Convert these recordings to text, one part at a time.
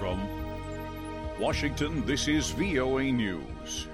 From Washington, this is VOA News.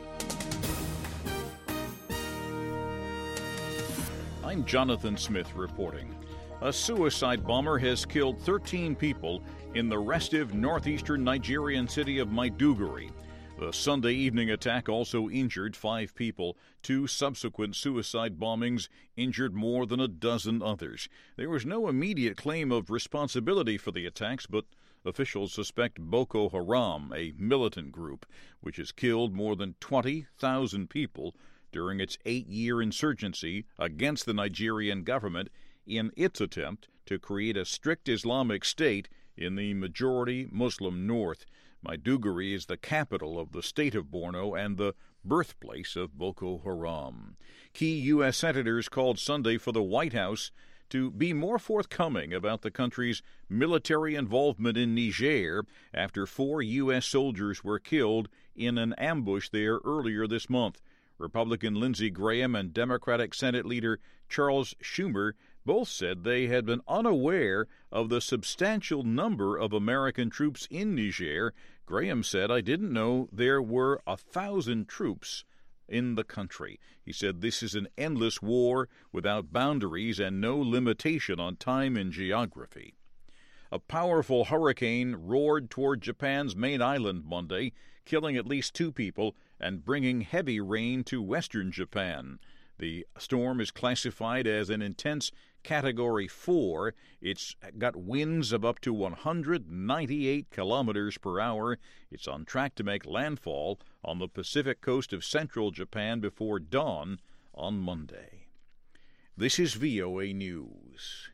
I'm Jonathan Smith reporting. A suicide bomber has killed 13 people in the restive northeastern Nigerian city of Maiduguri. The Sunday evening attack also injured 5 people. 2 subsequent suicide bombings injured more than a dozen others. There was no immediate claim of responsibility for the attacks, but officials suspect Boko Haram, a militant group, which has killed more than 20,000 people during its 8-year insurgency against the Nigerian government in its attempt to create a strict Islamic state in the majority Muslim north. Maiduguri is the capital of the state of Borno and the birthplace of Boko Haram. Key U.S. senators called Sunday for the White House to be more forthcoming about the country's military involvement in Niger after 4 U.S. soldiers were killed in an ambush there earlier this month. Republican Lindsey Graham and Democratic Senate leader Charles Schumer both said they had been unaware of the substantial number of American troops in Niger. Graham said, "I didn't know there were 1,000 troops in the country." He said this is an endless war without boundaries and no limitation on time and geography. A powerful hurricane roared toward Japan's main island Monday, killing at least 2 people and bringing heavy rain to western Japan. The storm is classified as an intense Category 4. It's got winds of up to 198 kilometers per hour. It's on track to make landfall on the Pacific coast of central Japan before dawn on Monday. This is VOA News.